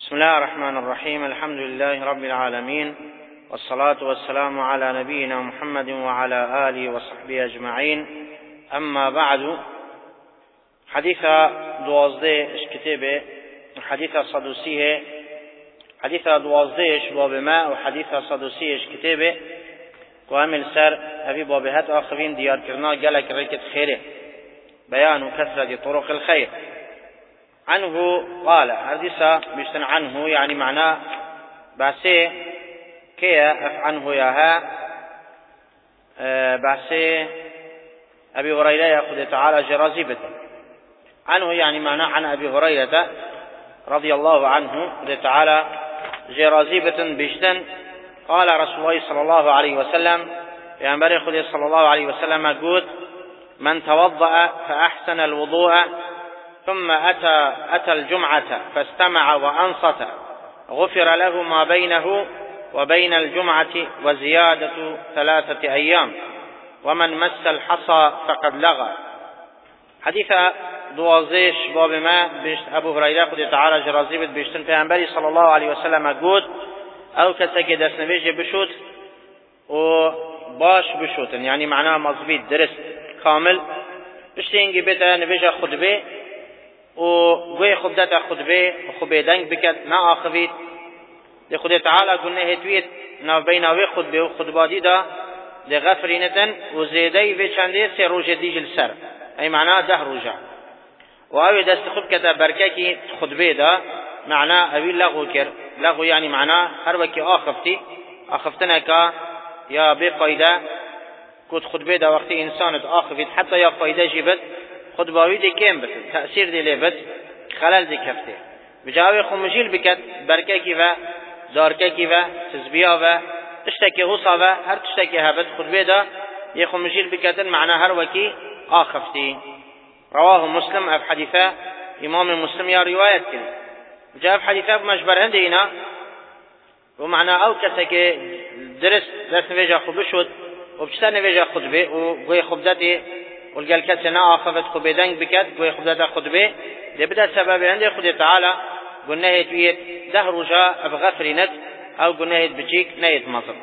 بسم الله الرحمن الرحيم. الحمد لله رب العالمين، والصلاة والسلام على نبينا محمد وعلى آله وصحبه أجمعين. أما بعد، حديث دوازده كتابه حديث صدوسيه حديث دوازده باب ما وحديث صدوسيه كتابه وعمل سر أبي بابهات آخرين ديار كرنا قالك ركت خيره بيان كثرة طرق الخير. عنه قال حديثا بيشتن عنه يعني معناه باسي كي عنه ياها باسي أبي هريرة يأخذ تعالى جرازيبة عنه يعني معناه عن أبي هريرة رضي الله عنه تعالى جرازيبة بيشتن قال رسول الله صلى الله عليه وسلم يعني بريخ صلى الله عليه وسلم قد من توضأ فأحسن الوضوء ثم أتى الجمعة فاستمع وأنصت غفر له ما بينه وبين الجمعة وزيادة 3 أيام ومن مس الحصى فقد لغى. حديث دوازيش باب ما أبو هريرة قد تعالى جرازيبت بيشتن پیغمبری صلى الله عليه وسلم قد او كسا دست نویج بشوت و باش بشوتن يعني معناه مظبوط درست كامل بشتينجي بيتا نویج خطبه و گوی خودت خطبه خوبه دنگ بکد نا آخوید دی خود تعالی قلنا هتویت نا بین اوی خطبه و خطبادی دا دی غفرینتن و زیده وی چنده 3 روز دیجل سر ای معناه 10 روزه و اوی دست خوب کتا برکه کی خطبه دا معناه اوی لغو کر لغو يعني معناه هر وکی آخفتنا که یا بی فایده کود خطبه دا وقتی انسانت آخفید حتی یا فایده جیبت خطباوی دی کم بس تأثیر دی لیبت خلل دی کفته بجاوی خمجیل بکت برکه کی و دارکه کی و تزبیه و تشتکی حصا و هر تشتکی هبت خطبه دا یه خمجیل بکتن معنى هر وکی آخفتی. رواه مسلم اف حدیثه امام مسلم یا روایت کن جاء في حديث مجبر هندينا ومعنى او كسك درس نويجا خبشود وبشتا نويجا خطبه وغوي خبدتي والقال كسنا اخذت خبيدنگ بكت غوي خبدتا خطبه لبدا سبب عند خد تعالى قلنا هيت 10 رجاء بغفرنت او قلنا هيت بجيك نيت مصر.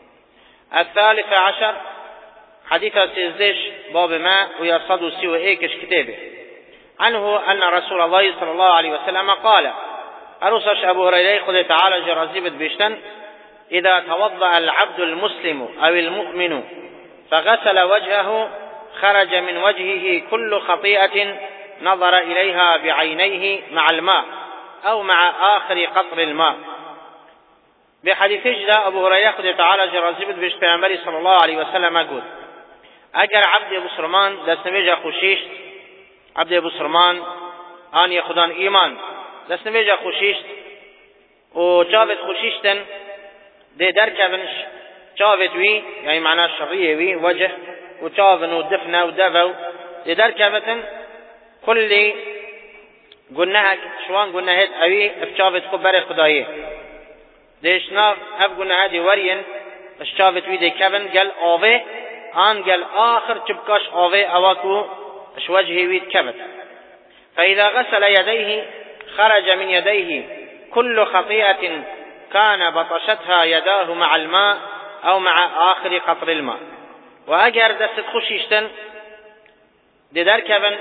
13 حديث سيزدش باب ما ويصدو سوى ايكش كتابه عنه ان رسول الله صلى الله عليه وسلم قال أرسش أبو هريرة خذ تعالى جرازيبة بيشتن إذا توضأ العبد المسلم أو المؤمن فغسل وجهه خرج من وجهه كل خطيئة نظر إليها بعينيه مع الماء أو مع آخر قطر الماء. بحديث جدا أبو هريرة خذ تعالى جرازيبة بيشتن صلى الله عليه وسلم أقول أجر عبد أبو سرمان دستنويجا خوشيش عبد أبو سرمان آن يخدان إيمان دست نویجا خوشیشت و چاوت خوشیشتن ده درکبنش چاوت وی یعنی معنی شریه وی وجه و چاون و دفنه و دفو ده درکبتن کلی گناهک شوان گناهت اوی اف چاوت خو بر خدایه ده اشناف اف گناه دی ورین اش چاوت وی ده کبن گل آوه آن گل آخر چبکاش آوه اواکو اش وجهی وی کبت فإذا غسل يديه خرج من يديه كل خطيئة كان بطشتها يداه مع الماء أو مع آخر قطر الماء. وأجر دست خوشيشتن دي دركبن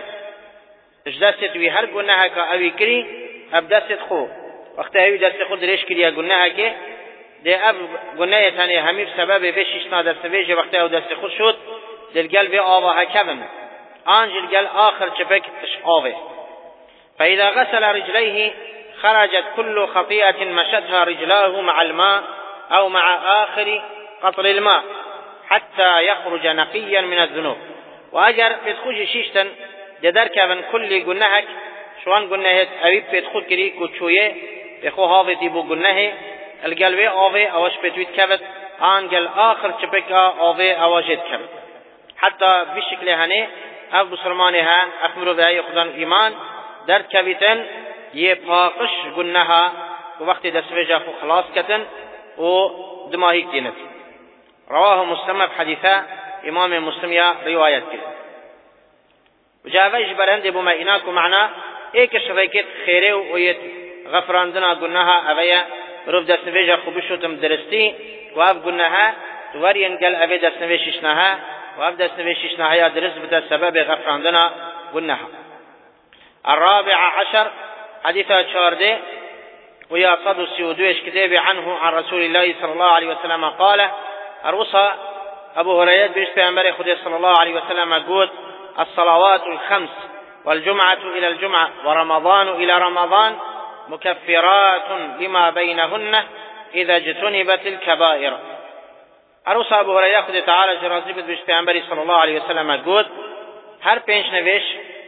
دست وي هر گناه کا اوي کری اب دست خو وقت اوي دست خود ريش کری گناه کے دي اب گناه تاني همي سبب بشيشنا دست ويج وقت او دست خود شد دل قلب آوها كبن آنجل قل آخر چپک اش آوه. فإذا غسل رجليه خرجت كل خطيئة مشتها رجلاه مع الماء أو مع آخر قطر الماء حتى يخرج نقيا من الذنوب. وأجر بتخوش شيشتن دركبن كل جناهك شوان جناهت أبيب بتخوش كري كوتشوية بخو هافتي بو جناه القلب آوه أوش بتويت كبت آنجل آخر شبكة آوه أوجد كبت حتى بشكل هني أبو سلمانها أخبروا بها خدان إيمان در کویتن یه پاکش گناه و وقتی دستویجا خو خلاص کتن و دماغی کینت. رواه مسلم بحديثه امام مسلم یا روایت کرد. و جاویش برند بما ایناکو معنا ایک شریکت خیره و یت غفراندنا گناها اویا مروف دست نویجا خوبشوتم درستی و اف گناها تورین گل اوی دست نویششناها و اف دست نویششناها یا درست بتا سبب غفراندنا گناها. الرابع عشر حديث شارده ويا صد سيودوش كتاب عنه عن رسول الله صلى الله عليه وسلم قال الرصى أبو هريرة بيش بيعنبري خدي صلى الله عليه وسلم قول الصلوات الخمس والجمعة إلى الجمعة ورمضان إلى رمضان مكفرات لما بينهن إذا اجتنبت الكبائر. الرصى أبو هريرة خدي تعالى جرازي بيش بيعنبري صلى الله عليه وسلم قول هر پنج نویش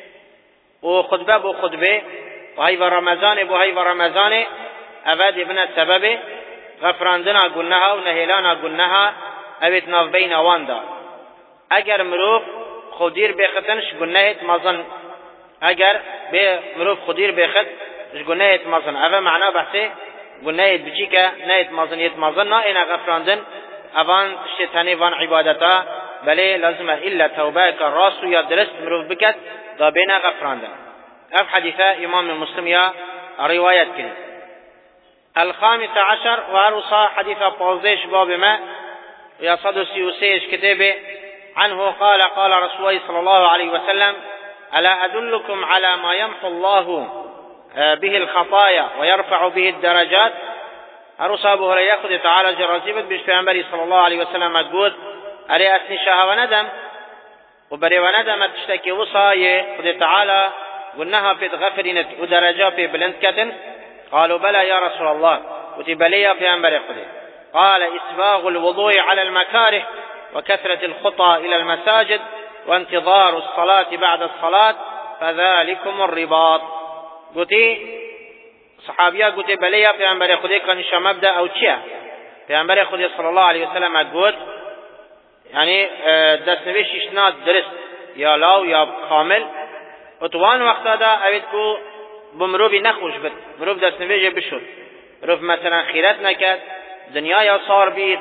و خطبه بو خطبه و هی و رمضان بو هی و رمضان اواد ابن سبب غفراندنا گناها و نهیلانا گناها اوید ناف بین واندا. اگر مروف خودیر بخطنش گناهت مزن، اگر به مروف خودیر بخط گناهت مزن اوه معنا بحثه گناهت بچی که نهت مزنیت مزن نا اینا غفراندن اوان شتانه وان عبادتا بله لازمه الا توبه که راست و یا درست مروف بکد دا بینا غفراندن. اف حدیثه امام مسلم یا روایت کرد. الخامس عشر وارصا حديث بوزيش باب ما يا صدسي وسيش كتابه عنه قال قال رسول الله صلى الله عليه وسلم ألا أدلكم على ما يمحو الله به الخطايا ويرفع به الدرجات. أرصا أبو هريرة يأخذ تعالى جرازيبت بيش پیغمبر صلى الله عليه وسلم أقول أري أثني شاه وندم وبري وندم تشتكي وصاية خذ تعالى قلناها في غفرنت ودرجات في بلند كتن. قالوا بلى يا رسول الله وتبلي يا پیغمبر خدا. قال إسباغ الوضوء على المكاره وكثرة الخطى إلى المساجد وانتظار الصلاة بعد الصلاة فذلكم الرباط. قلتي صحابيا قلتي بلي يا پیغمبر خدا كان مبدأ أو چيا پیغمبر خدا صلى الله عليه وسلم قلت يعني دست نویش اشناد درست یا لاو یا کامل اتوان وقت دا اوید کو بمروبی نخوش بد مروب دست نویجه بشد مروب مثلا خیرت نکد دنیا یا صار بید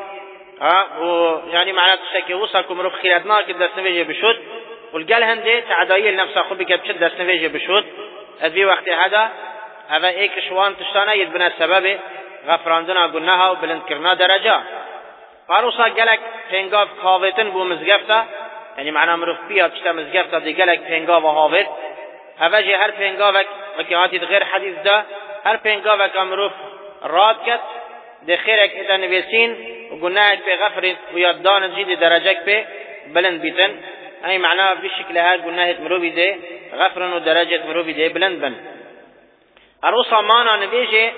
و يعني معنات تشتكي وصل كم مروب خیرت نکد دست نویجه بشد والقال هنده تعدایی لنفسه خود بکد بشد دست نویجه بشد ادبی وقت هذا هذا ایک شوان تشتانه يدبنا السبب غفراندنا گناها و بلند کرنا درجه. فاروسا گلک پنگاف خاوتن بو مزگفتا یعنی معنا مروف بیا تشتا مزگفتا دی گلک پنگاف خاوت هواجی هر پنگاوک وکی هاتید غیر حدیث دا هر پنگاوک مروف راد کت دی خیرک اتا نویسین و گناهک پی غفرت و یاددان جید درجک پی بلند بیتن ای معنا بشکل ها گناهت مروفی دی غفرن و درجت مروفی دی بلند بن. اروسا مانا نویجه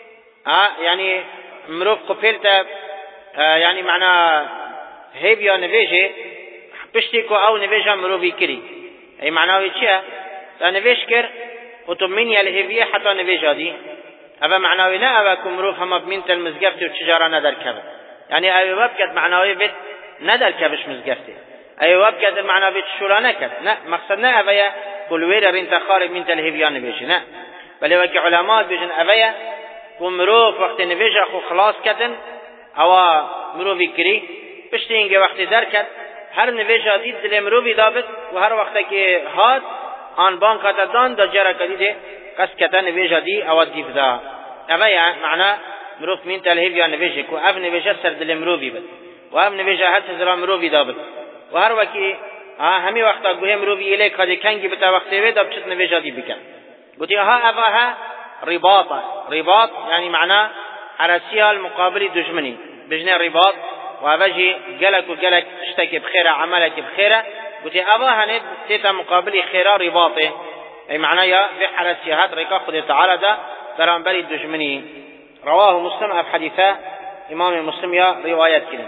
يعني مروف قبلتا يعني معنى هيبيا نویجه پشتی کو او نویجه مروفی کری ای معناوی چیه؟ تا نویج کر و تو منی الهیویه حتی نویجه دی اوه معناوی نه اوه که مروف همه بمینت المزگفتی و چجارا ندر کبه يعني اوه بکد معناوی بید ندر کبش مزگفتی اوه بکد معناوی شورا نکد نه مقصد نه اوه کلویر رین تخار بمینت الهیویه نویجه نه بلی وکی علماء بیجن اوه که مروف وقت نویجه خو خلاص کتن اوه مروفی کری پشتی اینگه وقتی در کد هر نویجه دید دل مروفی دابد و هر وقت که هاد آن بانکات دان دا جرا کدیده قصد کتا نویجه دی او دیف دا اوه یعنی معنا مروف مین تلهیب یا نویجه که اف نویجه سر دل مروفی بد و اف نویجه حد سزرا مروفی دابد و هر وکی همی وقتا گوه مروفی الی کدی کنگی بتا وقتی وی دا بچت نویجه دی بکن قلت ها اوه رباطه رباط يعني معناه حرسيها المقابل دجمني بجنة رباط وابجي قلك وقلك اشتكي بخيرة عملك بخيرة قلت أباها ند تيتا مقابل خيرة رباطه أي معناه يا في حرسيهات ريكا خذ تعالى دا ترانبري الدجمني. رواه مسلم في حديثة إمام مسلم يا روايات كده.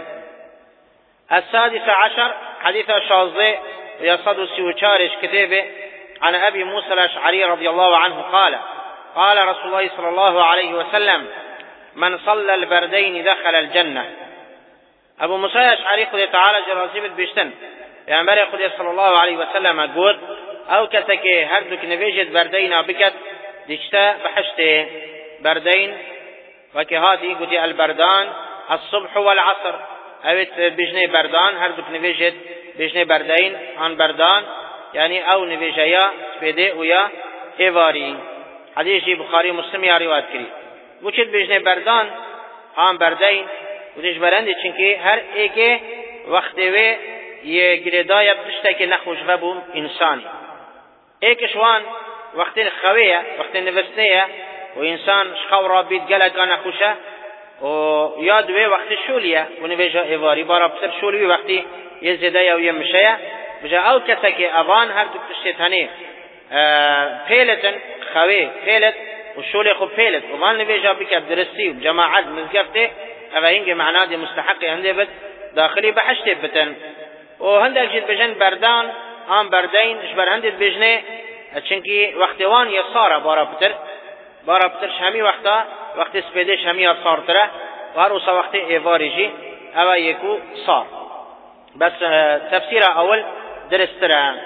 السادس عشر حديث شاذ يصد سيوشارش كتابه عن أبي موسى الأشعري رضي الله عنه قال قال رسول الله صلى الله عليه وسلم من صلى البردين دخل الجنة. أبو موسى الأشعري خذ تعالى جرازيب البشتن يعني بري خذ صلى الله عليه وسلم أقول أو كتك هردك نفيجت بردين بكت ديشتا بحشته بردين وكهاتي قلت البردان الصبح والعصر أو بجني بردان هردك نفيجت بجني بردين عن بردان يعني أو نفيجيا بيدي ويا إيواري. حدیثی بخاری مسلم یا روایت کری وچید بجنه بردان آن بردین و دیش برنده چنکه هر ایک وقتی وی یه گریدای بشته که نخوش بو انسانی ایکش وان وقتی خویه وقتی نوستنیه و انسان شخو را بید گلک نخوشه و یاد وی وقتی شولیه و نویجا ایواری بارا بسر شولی وقتی یه زده و یه مشه بجا او کسا که اوان هر دو پشتیتانی پیلتن خوی پیلت و شولی خوب پیلت و وان نویجا بکر درستی و جماعت مزگفته او هنگ معنا دی مستحقی هنده بد داخلی بحشتی بتن و هندک جد بجن بردان آن بردین اشبر هندید بجنه چنکی وقتی وان یه صاره بارا بتر همی وقتی سپیدش همی صار تره و هر اوسا وقتی ایواری جی او یکو صار بس تفسير أول درسترها.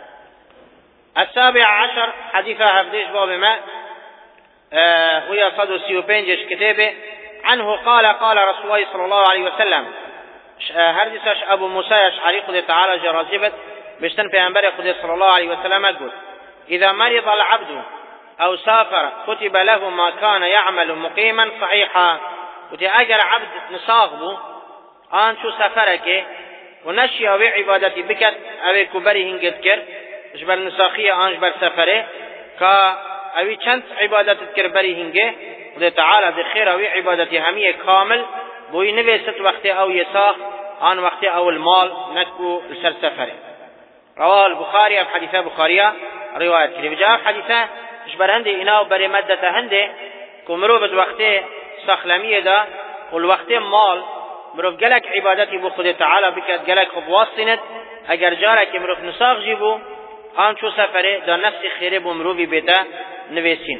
17 حديث هفديش باب ما ويا صدو سيوبينجش كتابه عنه قال رسول الله صلى الله عليه وسلم هردسش أبو موسى أشعري خذ تعالى جرازبت بشتن في أنبار خذ صلى الله عليه وسلم أقول إذا مرض العبد أو سافر كتب له ما كان يعمل مقيما صحيحا وتأجر عبد نصاغبه آن شو سفرك ونشي أو عبادتي بكت أو كبري هنجد كر جبل نساخية آن جبل سفره كا أو چند عبادت كر بري هنجه وده تعالى بخير أو عبادتي همية كامل بوي نويست وقت أو يساخ آن وقت أو المال نكو لسر سفره. رواه البخاري في حديثة بخارية رواية كريم جاء في حديثة جبل هنده إناو بري مدة هنده كمرو بد وقت سخلمية دا والوقت مال مروف گلک عبادتی بو خود تعالی بکد گلک خب واصلت اگر جاره که مروف نساق جیبو آن چو سفره دا نفس خیره بو مروفی بیتا نویسین.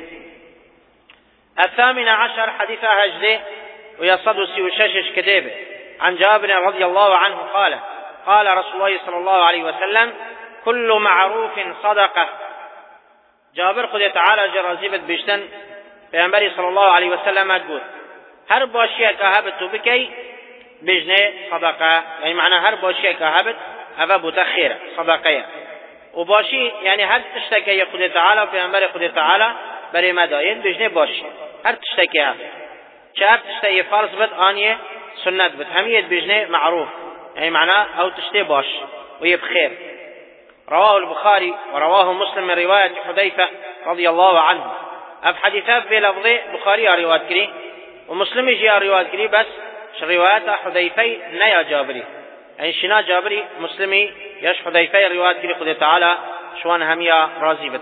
18 حديث هجده ويصد سيوششش كتابه عن جابر رضي الله عنه قال رسول الله صلى الله عليه وسلم كل معروف صدقة. جابر خود تعالى جرازيبت بيشتن پیغمبر صلى الله عليه وسلم اقول هر باشيه كهبت بكي بجنه صدقه يعني معنى هر باشيه كهبت هذا بتخير صدقه وباشي يعني هر تشتكي خود تعالى پیغمبر خود تعالى برای مداین بجنه باشی هر تشتکی هست چه هر تشتکی فرض بد آنیه سنت بد همیت بجنه معروف يعني معناه او تشتي باش ويبخير. رواه البخاري ورواه مسلم من رواية حذيفة رضي الله عنه. اف حديثات بلفظ بخاري رواية كري ومسلم جي رواية كري بس روايات حذيفة نيا جابري يعني شنا جابري مسلمي يش حذيفة رواية كري خذ تعالى شوان هميا رازيبة.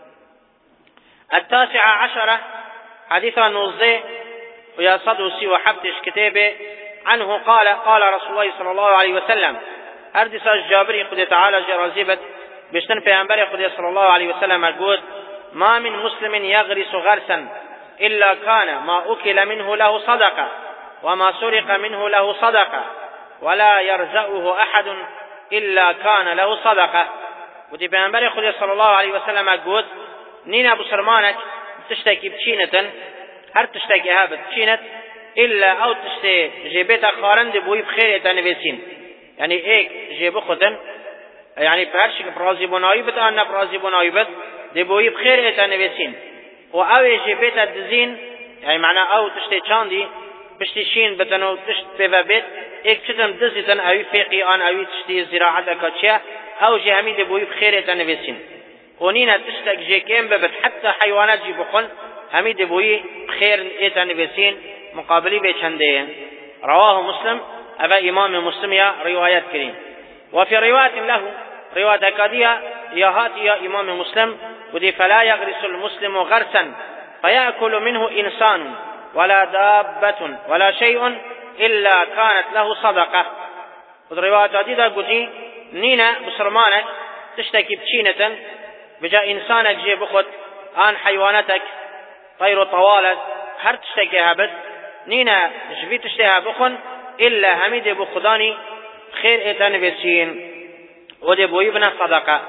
19 حديث نوزي ويصدوسي وحبتش كتابه عنه قال رسول الله صلى الله عليه وسلم أردس الجابري خذ تعالى جرازيبت بشتن في أنبري خذ صلى الله عليه وسلم أقول ما من مسلم يغرس غرسا إلا كان ما أكل منه له صدقة وما سرق منه له صدقة ولا يرزقه أحد إلا كان له صدقة. وفي أنبري خذ صلى الله عليه وسلم أقول نينا بسرمانك تشتكي بشينة هر تشتكي هابت بشينة إلا أو تشتي جيبتا خارند بوي بخير يتنبسين يعني ايك جيبو خدن يعني بهرشك برازي بنايبت أنا برازي بنايبت دي بوي بخير يتنبسين وأوي جيبتا دزين يعني معنى أو تشتي چاندي بشتي شين بتنو تشت بيبابت ايك چتن دزيتن أوي فيقي آن أوي تشتي زراعة كاتشيا أو جهمي دي بوي بخير يتنبسين ونينا تشتك جيكين ببت حتى حيوانات جيبخن همي دي بوي بخير يتنبسين مقابلي بيچندين. رواه مسلم أبا إمام مسلم يا روايات كريم. وفي رواية له رواية كادية يا إمام مسلم ودي فلا يغرس المسلم غرسا فيأكل منه إنسان ولا دابة ولا شيء إلا كانت له صدقة. ودي كادية قدي نينا بسرمانك تشتكي بشينة بجاء إنسانك جي بخد آن حيوانتك طير طوالت هر تشتكي هبت نينا جبي تشتها بخن إلا هميد بخداني خير إتان بسين ودي بويبنا صدقة.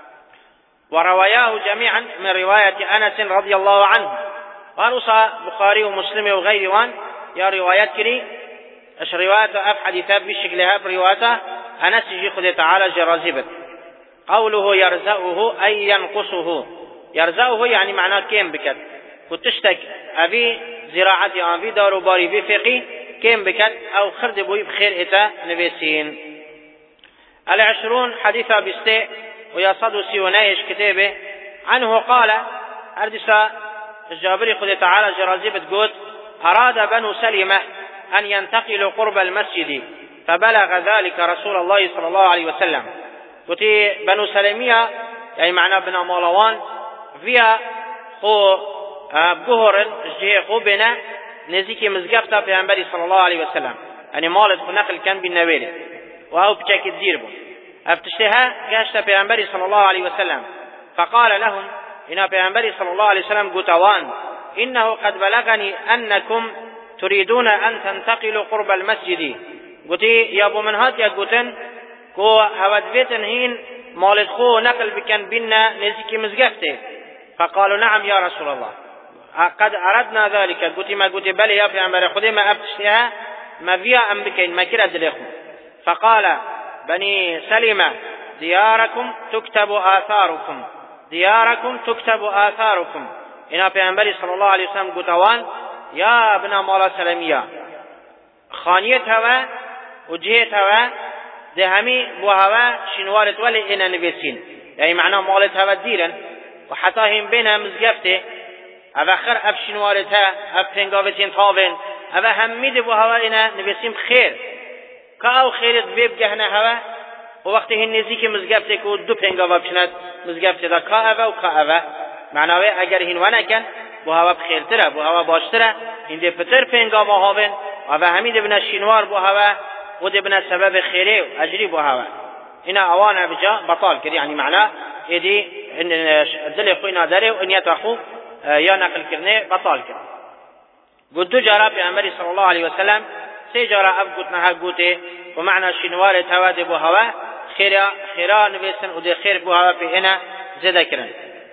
ورواياه جميعا من رواية أنس رضي الله عنه ورصى بخاري ومسلم وغير وان يا روايات كري اش رواية أف حديثات بشكلها بروايته أنس يجي خذ تعالى جرازبت قوله يرزقه أي ينقصه يرزقه يعني معناه كيم بكت وتشتك أبي زراعتي أبي دارو باري بفقي كيم بكت أو خرد بوي بخير إتا نبيسين. 20 حديثة بستي ويصد سيونايش كتابه عنه قال أردسا الجابري خذ تعالى جرازي بتقول أراد بنو سلمة أن ينتقلوا قرب المسجد فبلغ ذلك رسول الله صلى الله عليه وسلم. قلت بنو سلمية يعني معناه بنا مالوان فيها خو بجهر الجهة خو بنا نزيكي مزقفتا في أنبري صلى الله عليه وسلم يعني مالت خو نقل كان بالنويل وهو بشاك الديربو افتشتها قاشتا في أنبري صلى الله عليه وسلم فقال لهم إن في أنبري صلى الله عليه وسلم قتوان إنه قد بلغني أنكم تريدون أن تنتقلوا قرب المسجد. قلت يا أبو منهات يا قتن كو هود بيتن هين مالت خو نقل بكن بنا نزيكي مزقفته. فقالوا نعم يا رسول الله قد أردنا ذلك. قلت ما قلت بل يا في أنبري خذي ما أفتشتها ما فيها أم بكين ما كرد لكم. فقال بني سلمة دياركم تكتب آثاركم دياركم تكتب آثاركم. إن في أنبري صلى الله عليه وسلم قتوان يا ابن مالا سلمية خانيت هوا وجهت هوا ده همي بو هوا شنوارت ولي إنا نبسين يعني معناه مالت هوا ديرا وحتى هم بينها مزقفته أفخر أف شنوارتها أف فنقافتين طابين أفا هميد بو هوا إنا نبسين بخير كأو خيرت بيب جهنا هوا ووقته النزيك مزقفته كو دو فنقافة بشنات مزقفته دا كأفا وكأفا معناه اگر هین ونکن بو هوا بخیر تره بو هوا باشتره این ده پتر پنگا با هاون و همین ده بنا شینوار بو هوا و ده بنا سبب خیره و اجری بو هوا اینا اوانه بجا بطال کردی یعنی معناه ایدی دل خوینا داره و انیت اخو یا نقل کرنه بطال کرد. قد دو جارا پیامبری صلی الله علیه وسلم سه جارا اب گوتنها گوته و معنی شینوار توا ده بو هوا خیرا نویسن و ده خیر بو هوا په اینا زده کرن.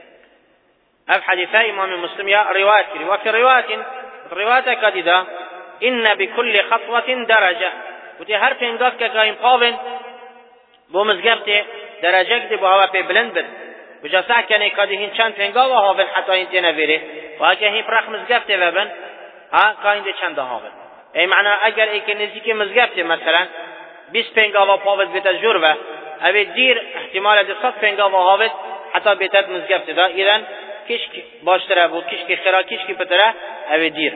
أف حديث إمام مسلم يا رواية وفي رواية كديدة إن بكل خطوة درجة وتي هر فنجاف كاين قاون بومزجبته درجة دي بهوا في بلند بد وجاسع كان كديهن چند فنجا وهاون حتى انت نبره وهكذا هي فرق مزجبته وبن ها كاين دي چند هاون أي معنى أجر أي كنزيك مزجبته مثلا 20 فنجا وهاون بتجربة أبي دير احتمال دي 100 فنجا وهاون حتى بتد مزجبته ده إذن کشک باشتره بود کشک خرا کشک پتره او دیر.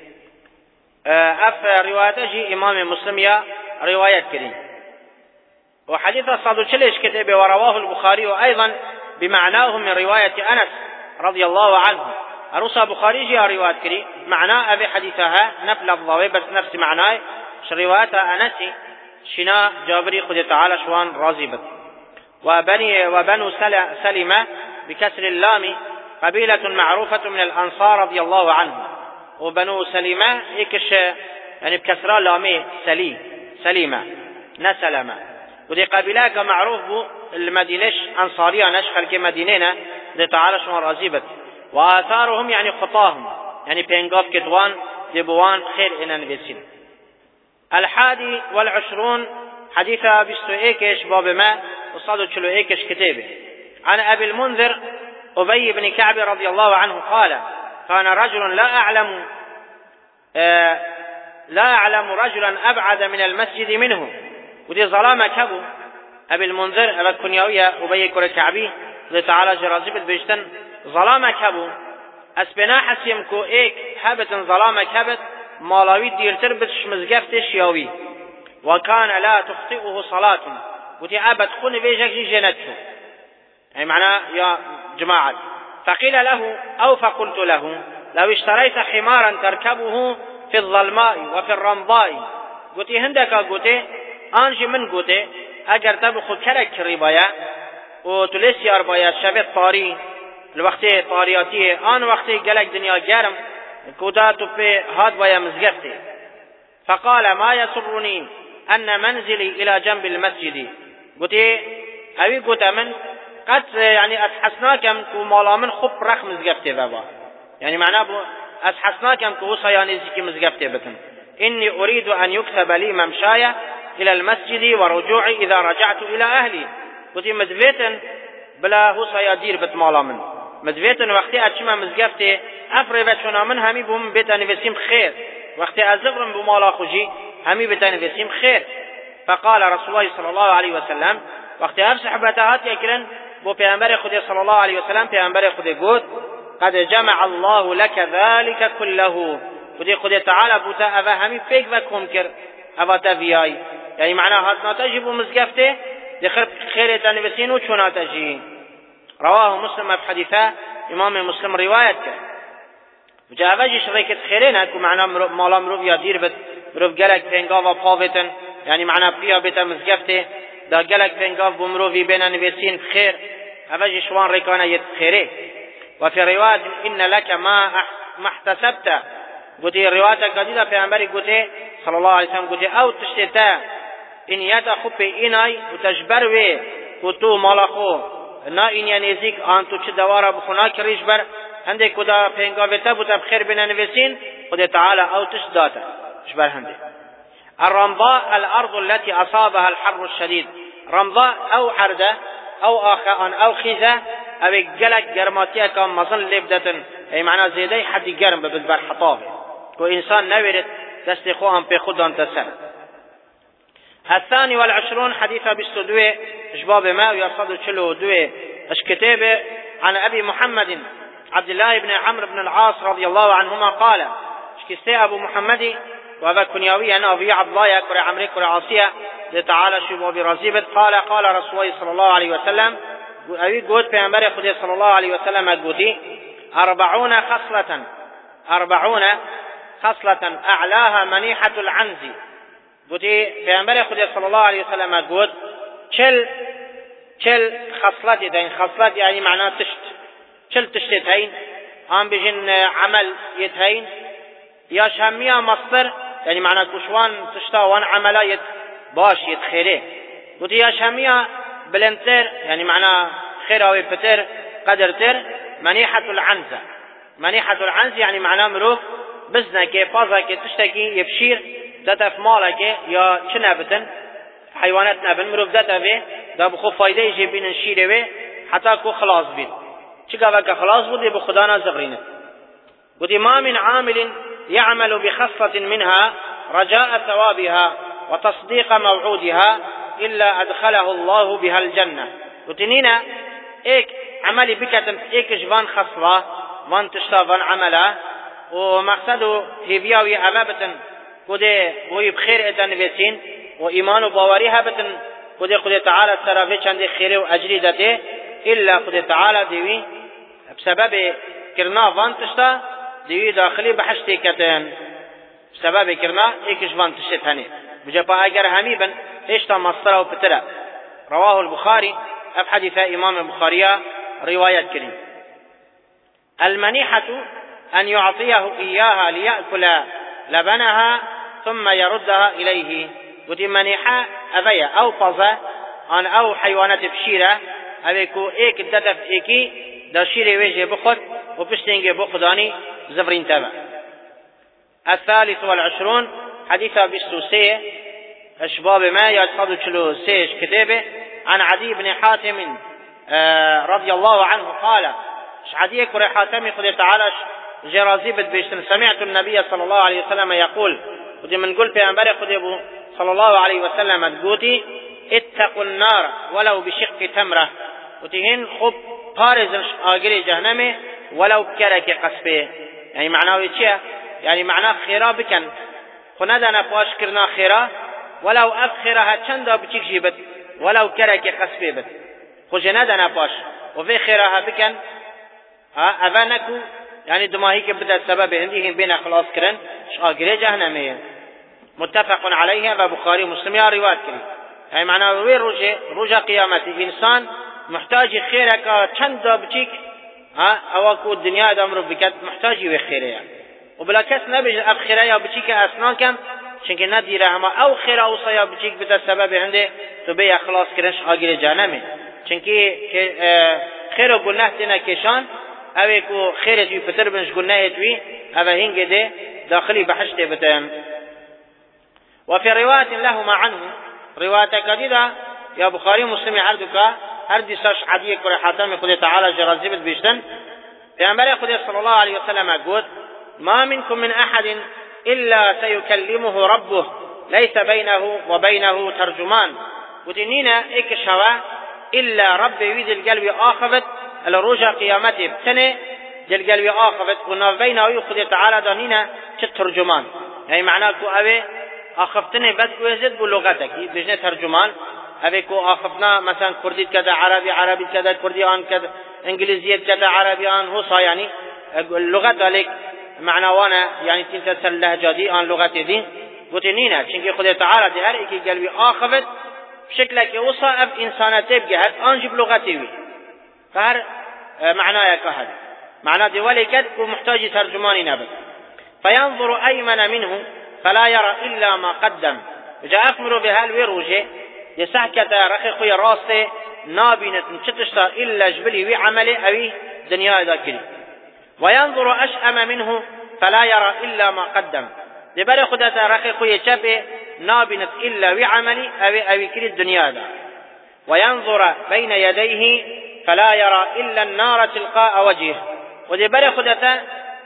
اف روایت جی امام مسلم یا روایت کریم و حدیث 140 كتب ورواه البخاري ايضا بمعناه من روايه انس رضي الله عنه. اروسا بخاري جي روایت کری معناه ابي حديثها نفل الضوي بس نفس معناه روايه انس شنا جابري خد تعالى شوان راضي بد. وبنو سلمة بكسر اللام قبيلة معروفة من الأنصار رضي الله عنهم. وبنو سلمة إكش يعني بكسرة لامي سليمة نسلمة ودي قبيلة معروف بو المدينة أنصارية نشخل كمدينة دي تعالى شوان رازيبت. وآثارهم يعني خطاهم يعني بينقاف كتوان ديبوان خير إنا نبسين. 21 حديثة بستو إيكش باب ما وصادو تشلو إيكش كتابه عن أبي المنذر أبي بن كعب رضي الله عنه قال كان رجل لا أعلم رجلا أبعد من المسجد منه. ودي ظلامة كبو أبي المنذر أبا كنيوية أبي كرة كعبي ذي تعالى جرازبت بيشتن ظلامة كبو أسبنا حسيمكو إيك حبت ظلامة كبت مالاوي دير تربتش مزقفتش ياوي وكان لا تخطئه صلاة ودي أبد خون بيجك جنته يعني معناه يا جماعة. فقيل له أو فقلت له لو اشتريت حمارا تركبه في الظلماء وفي الرمضاء قلت هندك قلت أنجي من قلت أجر تبخو كرك ربايا وتلسي أربايا شبت طاري الوقت طارياتي آن وقت قلق دنيا جرم كوداتو في هاد بايا مزقفتي. فقال ما يسرني أن منزلي إلى جنب المسجد. قلت أبي قلت من قد يعني أتحسناكم كمالا من خب رخ مزقفتي بابا يعني معناه أتحسناكم كوصياني زكي مزقفتي بكم. إني أريد أن يكتب لي ممشايا إلى المسجد ورجوعي إذا رجعت إلى أهلي. قلت مزبيتا بلا هو سيدير بتمالا من مدویتون وقتی اچما مزگفته افره و چونا من همی بوم بتنویسیم خیر وقتی ازغرم بمالا خوشی همی بتنویسیم خیر. فقال رسول الله صلی الله علیه وسلم وقتی هر صحبتهات یکرن بو پیامبر خدا صلی الله علیه وسلم پیامبر خدا گفت قد جمع الله لك ذلك كله خدا تعالی بوتا اوه همی فکر و کم کرد اوه تفیای یعنی معنی هات نتاجی بو مزگفته دخل خیر تنویسین و چوناتجی. رواه مسلم في حديثه امام مسلم روایت کرد وجا اوجش ریکت خیره نکو معنی مالا مروف یا دیر بد مروف گلک پنگاو و پاوتن یعنی معنی پیا بیتا مزگفته دا گلک پنگاو بمروفی بین نویسین خیر اوجش وان ریکانه ید خیره. وفي رواية إن لك ما احتسبت قلت الرواية قديدة في أمبري قلت صلى الله عليه وسلم قلت أو تشتتا إن يدا خب إناي وتجبر وي قلتو مالخو نا إن ينزيك أنتو چه دوارا بخونا كريش بر هندي كدا پنگاوتا بوتا بخير بنا نفسين قد تعالى أو تشداتا جبر هندي. الرمضاء الأرض التي أصابها الحر الشديد رمضاء أو حردة أو آخاء أو خيزة او گلک گرماتیه که مزن لبدتن ای معنی زیده حدی گرم ببد بر حطابه که انسان نویرد دست خوهم پی خودان تسر. 22 حديث بالسدوة اجباب ما ويصد چلو دوه اش كتابه عن ابي محمد عبد الله بن عمرو بن العاص رضي الله عنهما قال اشكستي ابو محمد وابا كنياوي انا ابي عبد الله يكر عمرو كر عاصيه تعالى شباب رزيبت قال رسول الله صلى الله عليه وسلم اوی گوت پیامبر خدا صلی الله علیه وسلم گوتی 40 خصلة اعلاها منیحة العنز گوتی پیامبر خدا صلی الله علیه وسلم گوت 40 خصلت دین خصلت یعنی معنی تشت تشتين هم بجن عمل يتهين يا شامية مصدر يعني معنى كشوان تشتا وان عملا باش يتخيره قلت يا شامية بلنتر يعني معنى خير او فتر قدرتر منيحة العنز يعني معنى مروف بزنك فازك تشتكي يبشير دتف مالك يا شنابتن حيوانات نبن مروف دتفه دا بخو فايده يجي بين الشيره حتى كو خلاص بين چگه خلاص بودی به خدا نزغرینه بودی ما من عامل يعمل بخصلة منها رجاء ثوابها وتصديق موعودها إلا أدخله الله بها الجنة وتنينا ايك عملي بكتن ايك جوان خصلة وان تشتافان عملا ومقصده هبياوي أبابتن كده وي بخير اتن بيسين وإيمان باوريها بتن كده قد تعالى سرافي چند خير وأجري دته إلا قد تعالى ديوي بسبب كرنا وان تشتا ديوي داخلي بحشتي كتن بسبب كرنا ايكش وان تشتهني بجبا اگر همي بن اشتا مصدر وبترا. رواه البخاري حديث امام البخاري رواية كريم. المنيحة ان يعطيه اياها ليأكل لبنها ثم يردها اليه ودي منيحة ابيا او فضا عن او حيوانات بشيرة ابيكو ايك ددف ايكي دا شيري ويجي بخد وبشتنجي بخداني زفرين تبع. 23 حديث بالسوسية اشباب ما يصدو چلو سيش كتابه عن عدي بن حاتم رضي الله عنه قال عدي كري حاتم خد تعالى جرازي بيشتن سمعت النبي صلى الله عليه وسلم يقول ودي من قول بيعنبري خد ابو صلى الله عليه وسلم تقولي اتقوا النار ولو بشق تمره وتهين خب بارز آگری جهنمه ولو بكرك قصبه يعني معناه چیه؟ يعني معناه خيرا بكن خندنا باش كرنا خيرا ولو أفخرها چندا بچيك جيبت ولو كرك قصبه بت خجندنا باش وفي خيرها بكن أذنكو يعني دماهي كبدا السبب عندهم بين خلاص كرن آگری جهنمه متفق عليه وبخاري مسلم يا رواية كريم يعني معناه وي رجا قيامتي إنسان محتاج خيرك چند بچيك اوكو الدنيا دامرو بكت محتاج وخيره وبلا كس نبي ابخيره يا بچيك اسنان كم چونکه ندیره اما او خيره او صيا بچيك بتا سبب عنده تو به اخلاص کرنش آگیر جهنمه چونکه خير و گناه تینا کشان اوكو خيره توی پتر بنش گناه توی او هنگه ده داخلي بحشته بتام. وفي رواية لهما عنه رواية جديدة يا بخاري مسلم عردك هر دیساش عدی کره حاتم خود تعالی جرازی بد بیشتن پیامبر خدا صلی الله علیه و سلم گفت ما منكم من احد الا سيكلمه ربه ليس بينه وبينه ترجمان ودينينا ايك شوا الا رب يد القلب اخذت الرجا قيامته بتنه دل قلب اخذت ونا بينه خدا تعالی دانينا ترجمان يعني معناه کو اوه اخفتنه بد وزد بلغتك بجنه ترجمان اوه کو اخفنا مثلا كردي كذا عربي كذا كردي ان كذا انجليزيه كذا عربي ان هو يعني اللغه ذلك معنى وانا يعني تنت اللهجه دي ان لغه دي وتنينا چونكه خدا تعالى دي هر ايكي قلبي اخفت بشكلك وصف انسانته بجهت انجب لغتي فهر معناه كهذا معناه دي ولكن محتاج ترجمان نبت فينظر ايمن منه فلا يرى الا ما قدم جاء اخمر بهالوروجه يسحكت رخي خويا راسه نابينت نشتشتا الا جبلي وعمله اوي دنيا ذاكري وينظر اشأم منه فلا يرى الا ما قدم دبر خدته رخي خويا چبه نابينت الا وعملي اوي كري الدنيا ذا وينظر بين يديه فلا يرى الا النار تلقاء وجهه ودبر خدته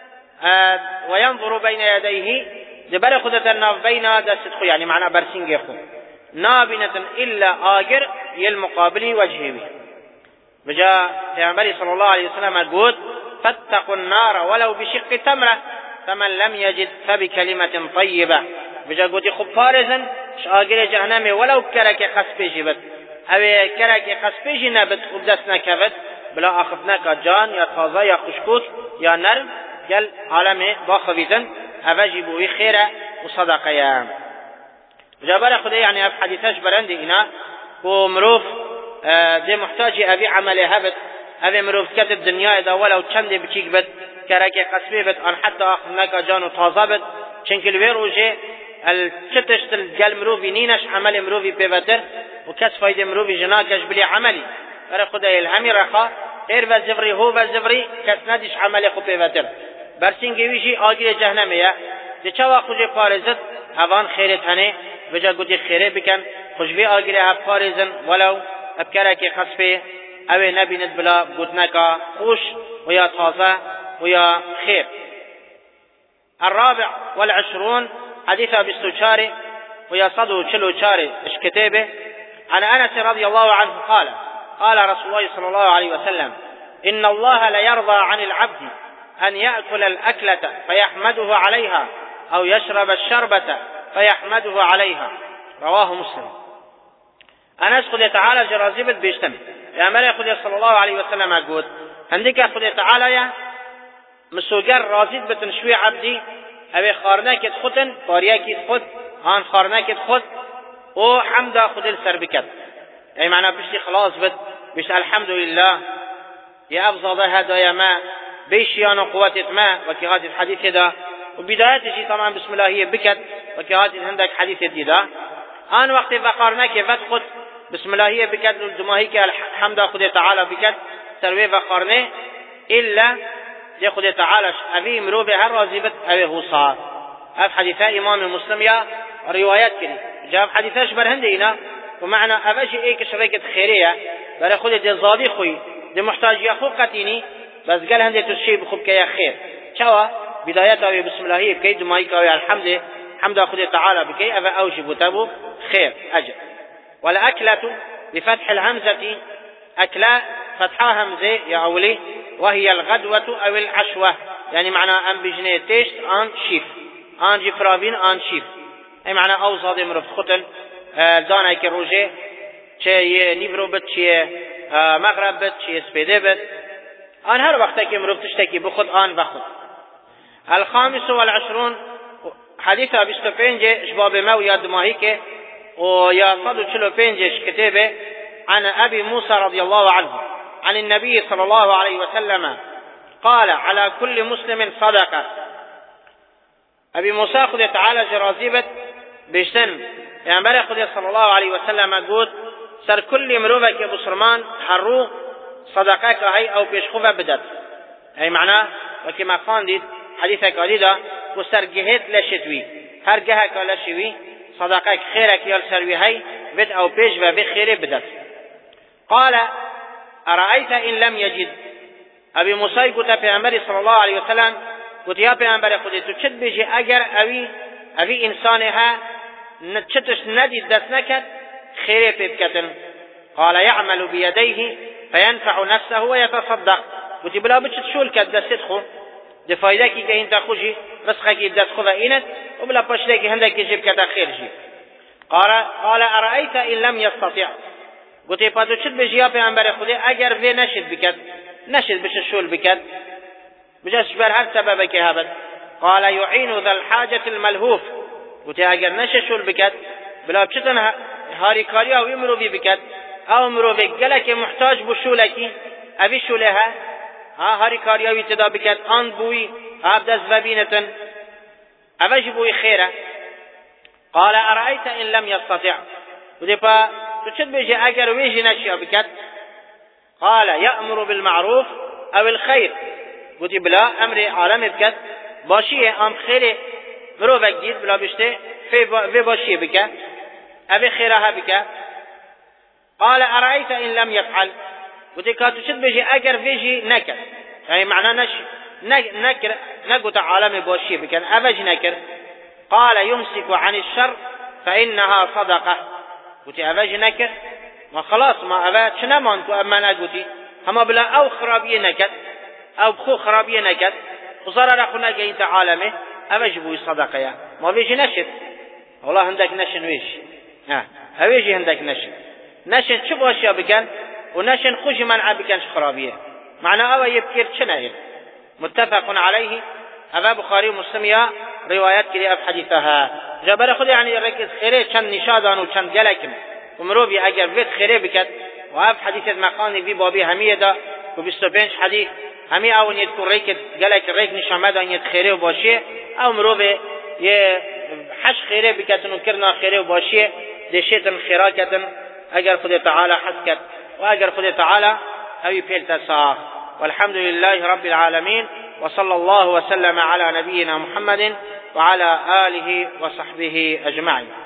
وينظر بين يديه دبر خدته ناف بين دست خو يعني معنى برسنگ خو نابنة إلا آجر يلمقابل وجهه بجاء پیغمبر صلى الله عليه وسلم قد فاتقوا النار ولو بشق تمرة فمن لم يجد فبكلمة طيبة بجاء قد خبارزا آجر جهنم ولو كرك خسبه بد او كرك خسبه نبت خبدسنا كبت بلا أخفناك جان يا تازه يا خشكوك يا نرم قال عالم باخبيزا أفجبوا خيرا وصدقيا جابر خدا يعني في حديثاش برند هنا ومروف دي محتاج ابي عمله هبت ابي مروف كتب الدنيا اذا ولو چند بچيك بد كرك قسمي بد ان حتى اخنك جانو تازه بد چنك الويروجه الچتشت الجل مروفي نينش عمل مروفي بيبتر وكس فايده مروفي جناكش بلي عملي بر خدا الهمي رخا غير وزفري هو وزفري كس ندش عمل خو بيبتر برسنگي ويجي اگير جهنميه دي چوا خوجه پارزت هوان خيرت هنه وجا گوتی خیره بکن خوشبی آگیره اب پارزن ولو اب کرکی خصفه او نبیند بلا گوتنکا خوش ويا تازه ويا خير. الرابع والعشرون حديث أبي السوشاري ويا صدو چلو چاري اشكتابه عن أنس رضي الله عنه قال قال رسول الله صلى الله عليه وسلم إن الله ليرضى عن العبد أن يأكل الأكلة فيحمده عليها أو يشرب الشربة فيحمده عليها رواه مسلم. أنس خد تعالى جرازيبت بيشتم يا ملي خد صلى الله عليه وسلم أقول عندك خد تعالى يا مسوجر رازيد بتنشوي عبدي أبي خارناك خدن قارياك خد هان خارناك خد او حمد خد السر بكت أي معنى بشتي خلاص بش الحمد لله يا أبزض هذا يا ما بيشيان قوة ما وكي هذا الحديث ده وبدايته طبعا بسم الله هي بكت وكي هذا عندك حديث ده آن وقت فقارناك فتخد بسم الله هي بكت الجماهيك الحمد خد تعالى بكت سروي فقارنه إلا دي خد تعالى أبي مروبه هر رازبت أبي هو صار هذا حديثة إمام المسلم يا روايات كده جاب حديثاش برهندينا ومعنى أباشي إيك شريكة خيرية برا خد دي زادي خوي دي محتاج يا خو قتيني بس قال هندي تشي بخبك يا خير شوا بدايته بسم الله هي بكي دمائك الحمد حمد خد تعالى بكي أبا أوجب تبو خير أجر. والأكلة بفتح الهمزة أكلاء فتحها همزة يا أولي وهي الغدوة أو العشوة يعني معنى أن بجنيه تيشت آن شيف آن جفرابين آن شيف أي معنى أوصاد مرف خطل دانا كروجه چه نيبرو بد چه مغرب بد چه سپیده بد آن هر وقت که مرف تشتكي بخد آن بخد. الخامس والعشرون حديث أبي سفيان شباب ما وياد ماهيك ويا صدو چلو پنجش كتابه عن أبي موسى رضي الله عنه عن النبي صلى الله عليه وسلم قال على كل مسلم صدقة. أبي موسى خذ تعالى جرازيبت بيشتن يعني خذ صلى الله عليه وسلم قد سر كل مروفك بصرمان حرو صدقك هاي أو بيشخوفة بدت أي معناه وكما قال دي حديثك عديدة وسر جهت لشتوي هر جهك لشوي صدقك خيرك يالسروي هاي بد أو بيش وبخير بدت. قال ارأيت ان لم يجد. ابي موسی گوته پیامبر صلی الله علیه وسلم گوته یا پیامبر خدا تو چت بجی اگر اوی انسان ها چتش ندید دست نکد خیره پید کتن. قال يعمل بيديه فينفع نفسه ويتصدق. گوته بلا بچت شول کد دست خو ده فایده کی که انت خوشی رزق کی دست خو اینت و بلا پشله کی هندک جیب کتا خیر جی. قال ارأيت ان لم يستطع. گوته پاتو چت بجی یا پیامبر خدا اگر وی نشد بشه شول بکد بجاش بر هر سبب که هبد. قال يعين ذا الحاجة الملهوف. گوته اگر نشه شول بکد بلا بچتن هاری کاری او امرو بی بکد او امرو بی گلک محتاج بشولکی اوی شوله ها هاری کاری او اتدا بکد آن بوی آب دست وبینتن اوش بوی خیره. قال ارأيت ان لم يستطع. گوته پا تو چت بجی اگر ویجی نشیا بکد. قال يأمر بالمعروف او الخير. گوتی بلا امر عالم بکد باشیه ام خیر مرو بگید بلا بشته في باشیه بکد ابي خيرها بك. قال أرأيت إن لم يفعل. گوتی کاتو چت بجی اگر ویجی نکر یعنی معنی نکر نگوت عالم باشیه بکن اوج نکر. قال يمسك عن الشر فإنها صدقة. گوتی اوج نکر ما خلاص ما اوج چنمان تو اما نگوتی اما بلا او خرابیه نکد او بخو خرابیه نکد وصار رخو نگه انت عالمه اوج بوی صدقه ما ویجی نشد والله هندك نشن ويش اویجی هندك نشن چه باشیا بکن و نشن خوش منع بکنش خرابیه معنى او يبكير چنه متفق عليه. ابا بخاري ومسلم يا روايات كده اف حديثها جبر خود يعني ركز خيره چند نشادان و چند گلکم ومروبي اگر ويت خيره بكت و اف حديث مقاني في بابي هميه دا و 25 حديث همي او يذكر ريك گلک ريك نشامدان يت خيره و باشيه او مروبي يه حش خيره بكتن و كرنا خيره و باشيه دشيتن خيراكتن اگر خود تعالى حسكت و اگر خود تعالى اوي پيلتا سا. والحمد لله رب العالمين وصلى الله وسلم على نبينا محمد وعلى آله وصحبه أجمعين.